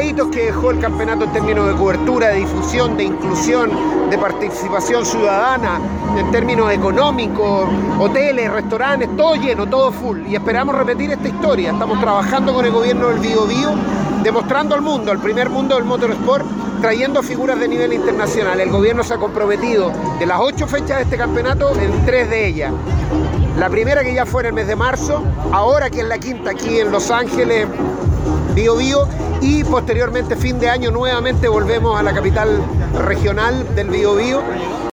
réditos que dejó el campeonato en términos de cobertura, de difusión, de inclusión, de participación ciudadana, en términos económicos, hoteles, restaurantes, todo lleno, todo full. Y esperamos repetir esta historia. Estamos trabajando con el gobierno del Biobío, demostrando al mundo, al primer mundo del motorsport, trayendo figuras de nivel internacional. El gobierno se ha comprometido de las 8 fechas de este campeonato en 3 de ellas. La primera, que ya fue en el mes de marzo, ahora que es la quinta aquí en Los Ángeles, Biobío, y posteriormente fin de año nuevamente volvemos a la capital regional del Biobío.